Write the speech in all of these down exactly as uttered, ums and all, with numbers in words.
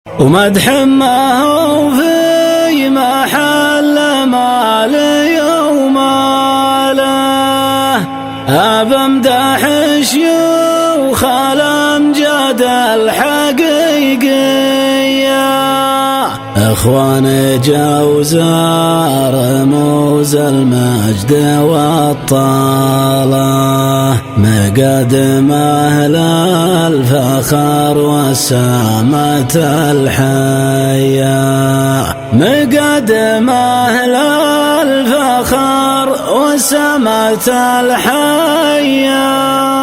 ومدح ما هو في محل ما لي وماله، أبمدح شيوخ الأمجاد الحقيقية، إخوان جوزار رموز المجد والطالة، مقدم أهل الفخر والسامة الحية، مقدم أهل الفخر والسامة الحية،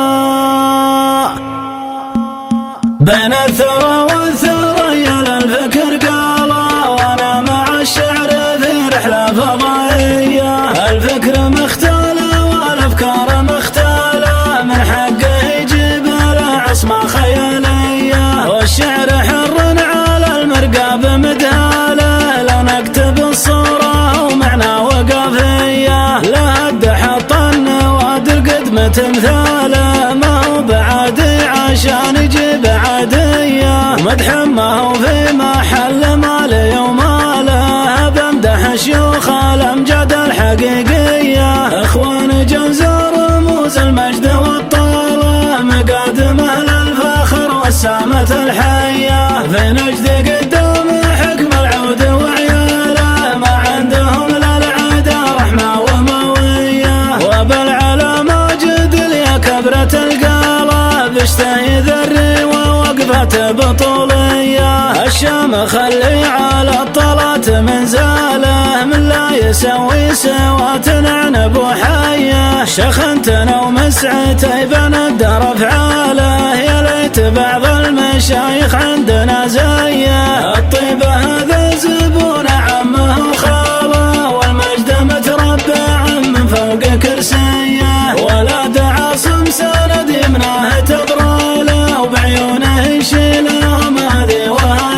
بين الثرى والثريا للفكر قالا، وانا مع الشعر في رحلة فضائية، الفكر مختلة والافكار مختلة، من حقه يجيب له عصمة خيالية، والشعر حر على المرقى بمدهاله، لو نكتب الصورة ومعنى وقافية، له الدحط النواد القدم تمثاله، ما هو بعادي عشان يجيب عادية، مدح ما هو في محل ما لي وماله، بمدح شيوخ الأمجاد الحقيقية، إخوان جوزار رموز المجد والطالة، مقادم أهل الفخر والسامة الحية، في نجد قدام حكم العود وعياله، ما عندهم للعادة رحمة وموية، وبالعلا ماجد ليا كبرة القالة، بيشتهي ذري ووقفة بطولية، الشام خلي على الطلات من زاله، من لا يسوي سوات عنب وحية، شخنتنا ومسعتي بين الدار افعاله، يا ليت بعض المشايخ عندنا زيه، الطيبة هذا زبون عمه وخاله، والمجد متربع من فوق كرسيه، ولاد عاصم سند يمناه تبراله، وبعيونه يشيلهم هذه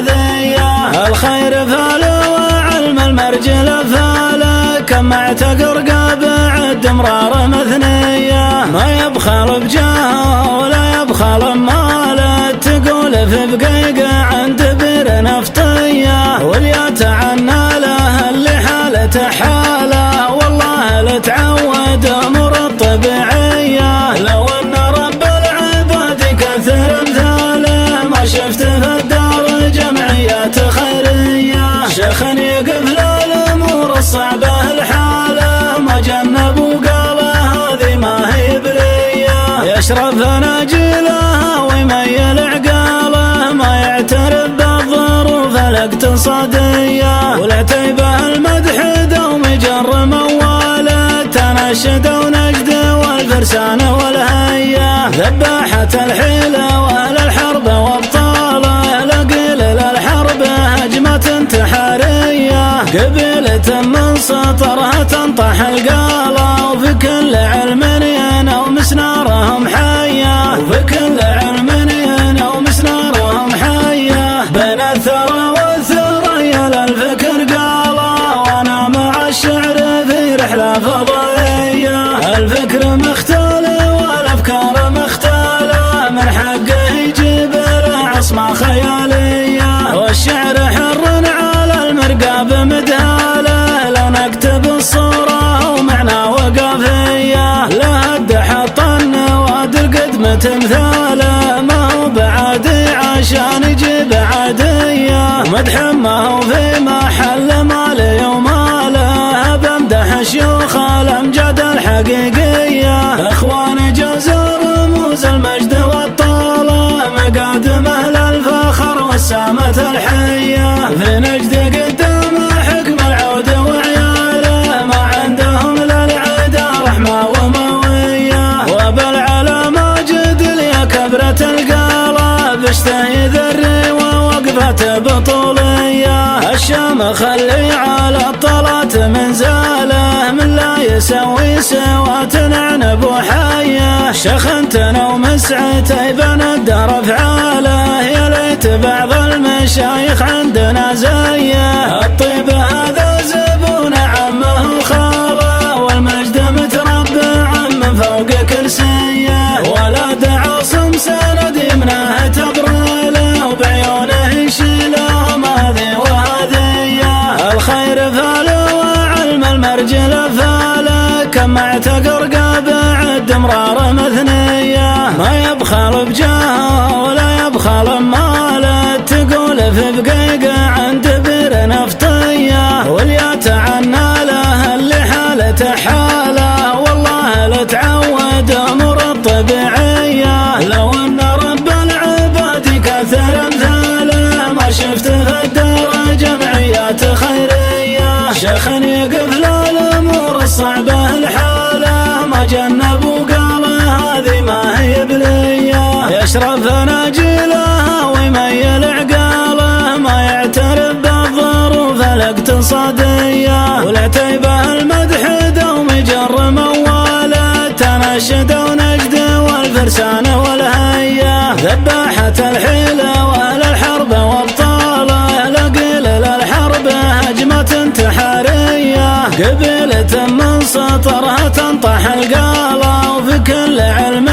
وهذيه، الخير فاله وعلم المرجل فاله، كم اعتق رقابه عد مرار مثنيه، ما يبخل بجاهه ولا يبخل بماله، تقول في بقيقه عند بير نفطيه، وليتعنى له اللي حالته حاله، والله لتعود امور الطبيعيه، لو ان رب العباد كثر امثاله، ما شفت في الدار جمعيات خيريه، شيخ يقف للامور الصعبه الحاله، ما جنبوا قاله هذه ما هي بريه، يشرف ناجيلها ويميل عقاله، ما يعترف بالظروف الاقتصاديه، والعتيبه المدح دوم يجر مواله، تنشد ونجد والفرسان والهيه، ذباحة الحيله واهل الحرب وابطاله، لقيل للحرب هجمه انتحاريه، قبيله من سطرها تنطح القاله، وفي كل علم ينو مسنارهم حيه، وفي كل علم ينو مسنارهم حيه، بين الثرى والثريا للفكر قاله، وانا مع الشعر في رحله فضائيه، الفكر مختلة والافكار مختلة، من حقه يجيب له عصمة خيالية، والشعر حر على المرقى بمدهاله، لو نكتب الصورة ومعنى وقافية، له الدحط النواد القدم تمثاله، ما هو بعادي عشان يجيب عادية، مدح ما هو في محل ما لي وماله، بمدح شيوخ الأمجاد الحقيقية، إخوان جوزار رموز المجد والطالة، مقادم أهل الفخر والسامة الحية، في نجد قدام حكم العود وعياله، ما عندهم للعادة رحمة وموية، وبالعلا ماجد ليا كبرة القالة، بيشتهي ذري ووقفة بطولية، الشام خلي على الطلات من زاله، من لا يسوي سوات عنب وحية، شخنتنا ومسعتي بين الدار افعاله، يا ليت بعض المشايخ عندنا زيه، الطيب هذا زبون عمه وخاله، والمجد متربع من فوق كرسيه، ولاد عاصم سند يمناه تبراله، وبعيونه يشيله امرار مثنية، ما يبخل بجاه ولا يبخل ماله، تقول في بقيقة عند بئر نفطية، واليتعنى له اللي حالته حاله، والله لا تعود امور الطبيعية. لو ان رب العباد كثر امثاله، ما شفت في الدار جمعيات خيرية، شيخ يقف للامور الصعبة الحالة، ما جنب وقال هذه ما هي بلية، يشرف ناجيله ويميل عقاله، ما يعترف بالظروف الاقتصادية، والعتيبة المدح دوم يجر مواله، تنشد ونجد والفرسان والهية، ذباحة الحيلة واهل الحرب وابطاله، لقيل للحرب هجمة انتحارية، قبيلة من سطرها تنطح القالة، وفي كل علم